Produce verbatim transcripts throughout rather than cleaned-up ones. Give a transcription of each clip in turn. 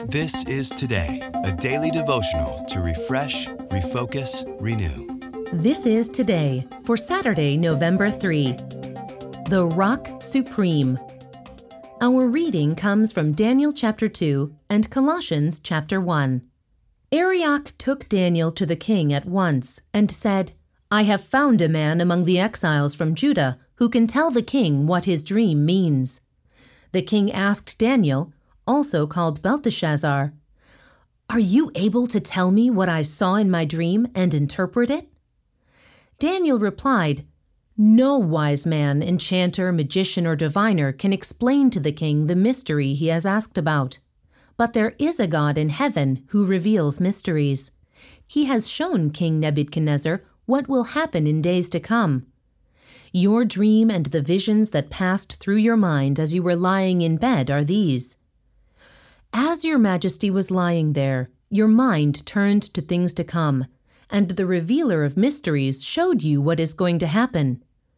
This is Today, a daily devotional to refresh, refocus, renew. This is Today for Saturday, November third. The Rock Supreme. Our reading comes from Daniel chapter two and Colossians chapter one. Arioch took Daniel to the king at once and said, "I have found a man among the exiles from Judah who can tell the king what his dream means." The king asked Daniel, also called Belteshazzar, "Are you able to tell me what I saw in my dream and interpret it?" Daniel replied, "No wise man, enchanter, magician, or diviner can explain to the king the mystery he has asked about. But there is a God in heaven who reveals mysteries. He has shown King Nebuchadnezzar what will happen in days to come. Your dream and the visions that passed through your mind as you were lying in bed are these. As your majesty was lying there, your mind turned to things to come, and the revealer of mysteries showed you what is going to happen.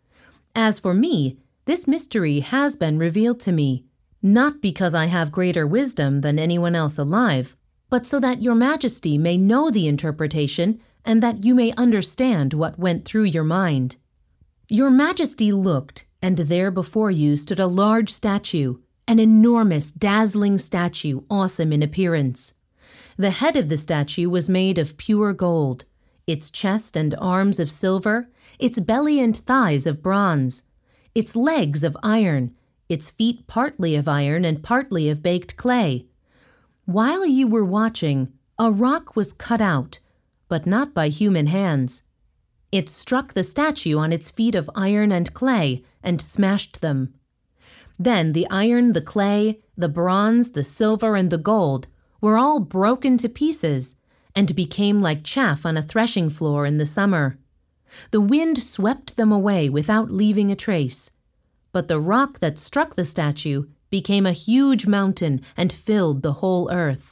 As for me, this mystery has been revealed to me, not because I have greater wisdom than anyone else alive, but so that your majesty may know the interpretation and that you may understand what went through your mind. Your majesty looked, and there before you stood a large statue, an enormous, dazzling statue, awesome in appearance. The head of the statue was made of pure gold, its chest and arms of silver, its belly and thighs of bronze, its legs of iron, its feet partly of iron and partly of baked clay. While you were watching, a rock was cut out, but not by human hands. It struck the statue on its feet of iron and clay and smashed them. Then the iron, the clay, the bronze, the silver, and the gold were all broken to pieces and became like chaff on a threshing floor in the summer. The wind swept them away without leaving a trace. But the rock that struck the statue became a huge mountain and filled the whole earth.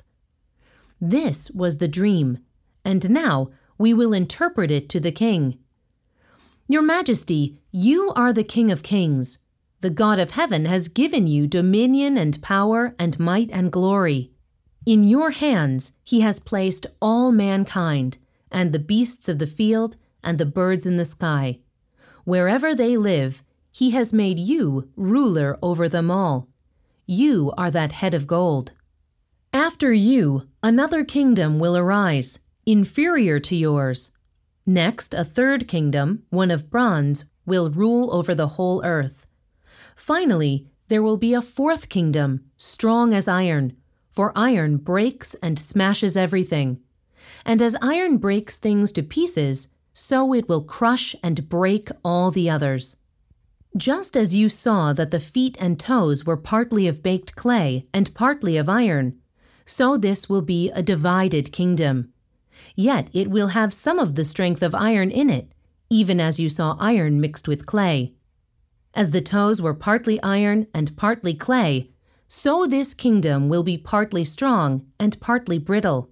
This was the dream, and now we will interpret it to the king. Your Majesty, you are the King of Kings. The God of heaven has given you dominion and power and might and glory. In your hands he has placed all mankind, and the beasts of the field, and the birds in the sky. Wherever they live, he has made you ruler over them all. You are that head of gold. After you, another kingdom will arise, inferior to yours. Next, a third kingdom, one of bronze, will rule over the whole earth. Finally, there will be a fourth kingdom, strong as iron, for iron breaks and smashes everything. And as iron breaks things to pieces, so it will crush and break all the others. Just as you saw that the feet and toes were partly of baked clay and partly of iron, so this will be a divided kingdom. Yet it will have some of the strength of iron in it, even as you saw iron mixed with clay. As the toes were partly iron and partly clay, so this kingdom will be partly strong and partly brittle.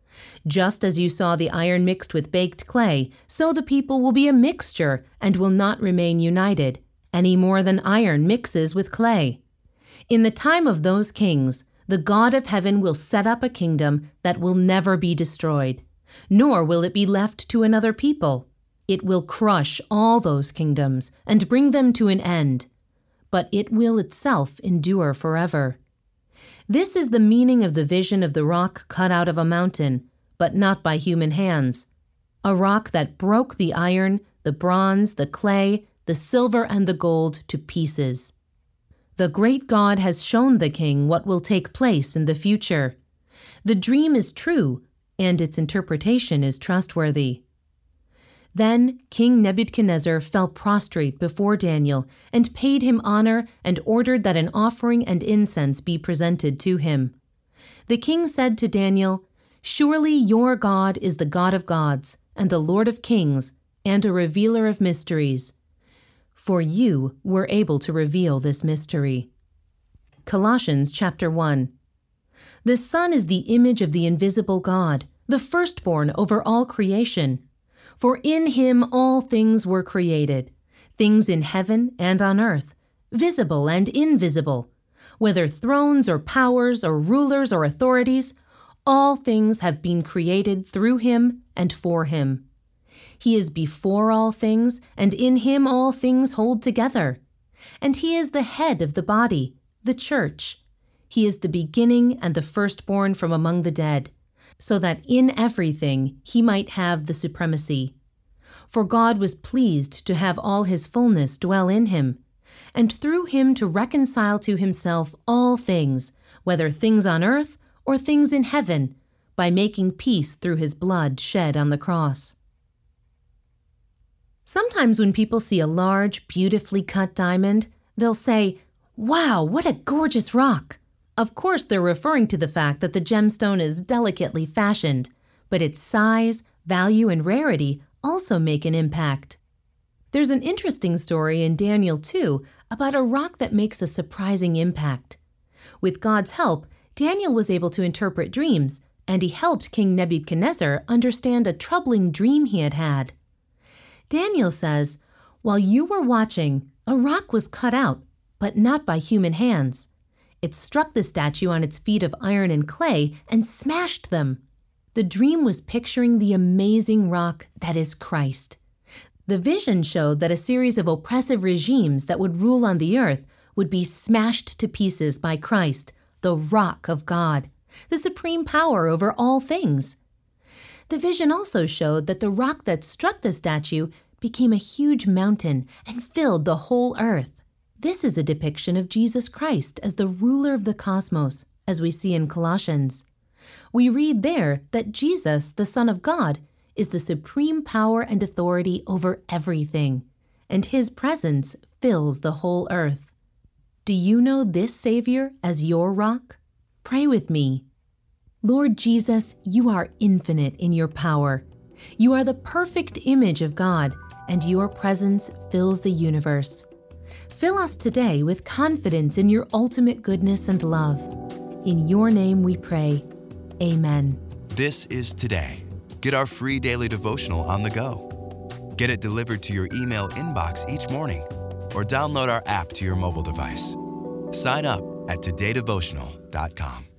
Just as you saw the iron mixed with baked clay, so the people will be a mixture and will not remain united, any more than iron mixes with clay. In the time of those kings, the God of heaven will set up a kingdom that will never be destroyed, nor will it be left to another people. It will crush all those kingdoms and bring them to an end, but it will itself endure forever. This is the meaning of the vision of the rock cut out of a mountain, but not by human hands, a rock that broke the iron, the bronze, the clay, the silver, and the gold to pieces. The great God has shown the king what will take place in the future. The dream is true, and its interpretation is trustworthy. Then King Nebuchadnezzar fell prostrate before Daniel and paid him honor and ordered that an offering and incense be presented to him. The king said to Daniel, "Surely your God is the God of gods and the Lord of kings and a revealer of mysteries. For you were able to reveal this mystery." Colossians chapter one. The Son is the image of the invisible God, the firstborn over all creation. For in him all things were created, things in heaven and on earth, visible and invisible, Whether thrones or powers or rulers or authorities, all things have been created through him and for him. He is before all things, and in him all things hold together. And he is the head of the body, the church. He is the beginning and the firstborn from among the dead, so that in everything he might have the supremacy. For God was pleased to have all his fullness dwell in him, and through him to reconcile to himself all things, whether things on earth or things in heaven, by making peace through his blood shed on the cross. Sometimes when people see a large, beautifully cut diamond, they'll say, "Wow, what a gorgeous rock!" Of course, they're referring to the fact that the gemstone is delicately fashioned, but its size, value, and rarity also make an impact. There's an interesting story in Daniel two about a rock that makes a surprising impact. With God's help, Daniel was able to interpret dreams, and he helped King Nebuchadnezzar understand a troubling dream he had had. Daniel says, "While you were watching, a rock was cut out, but not by human hands. It struck the statue on its feet of iron and clay and smashed them." The dream was picturing the amazing rock that is Christ. The vision showed that a series of oppressive regimes that would rule on the earth would be smashed to pieces by Christ, the rock of God, the supreme power over all things. The vision also showed that the rock that struck the statue became a huge mountain and filled the whole earth. This is a depiction of Jesus Christ as the ruler of the cosmos, as we see in Colossians. We read there that Jesus, the Son of God, is the supreme power and authority over everything, and his presence fills the whole earth. Do you know this Savior as your rock? Pray with me. Lord Jesus, you are infinite in your power. You are the perfect image of God, and your presence fills the universe. Fill us today with confidence in your ultimate goodness and love. In your name we pray. Amen. This is Today. Get our free daily devotional on the go. Get it delivered to your email inbox each morning, or download our app to your mobile device. Sign up at today devotional dot com.